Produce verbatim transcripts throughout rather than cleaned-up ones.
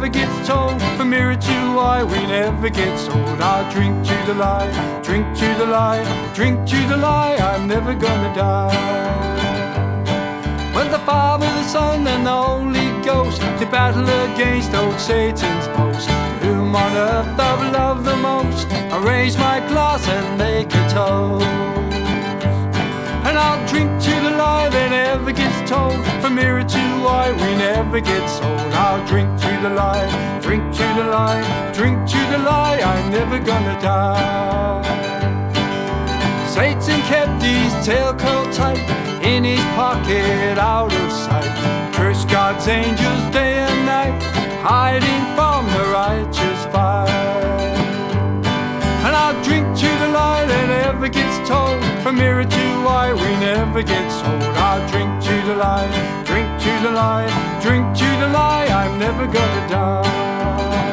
never gets told. From mirror to eye, we never get sold. I'll drink to the lie, drink to the lie, drink to the lie, I'm never gonna die. When the Father, the Son and the Holy Ghost, they battle against old Satan's boast. To whom on earth I've loved the most, I raise my glass and make a toast. And I'll drink to the lie that never gets told. From mirror to eye, we never get sold. I'll drink to the lie, drink to the lie, drink to the lie, I'm never gonna die. Satan kept his tail curled tight in his pocket, out of sight. Cursed God's angels day and night, hiding from the righteous fire. And I'll drink to the lie that never gets told. From mirror to eye, we never get sold. I'll drink to the lie, drink to the lie, drink to the lie, I'm never gonna die.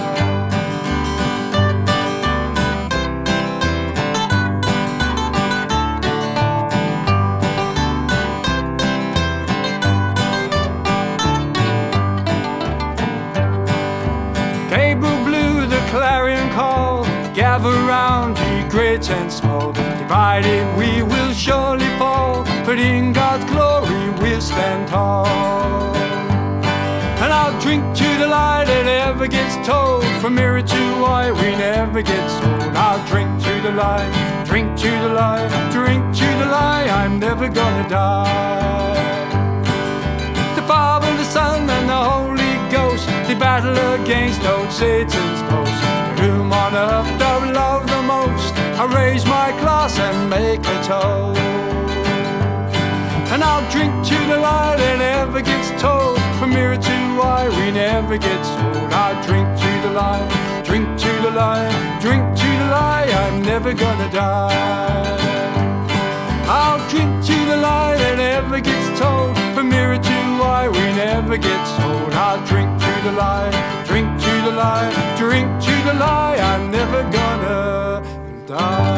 Gabriel blew the clarion call, gather round, ye great and small. Divided we will surely fall, but in God's glory we'll stand tall. And I'll drink to the lie that never gets told. From mirror to eye, we never get sold. I'll drink to the lie, drink to the lie, drink to the lie, I'm never gonna die. The Father, the Son and the Holy Ghost, they battle against old Satan's boast. To whom on earth thou love the most, I raise my glass and make a toast. And I'll drink to the lie that never gets told. From mirror to eye, we never get sold. I'll drink to the lie, drink to the lie, drink to the lie, I'm never gonna die. I'll drink to the lie that never gets told. From mirror to eye, we never get sold. I'll drink to the lie, drink to the lie, drink to the lie, I'm never gonna die.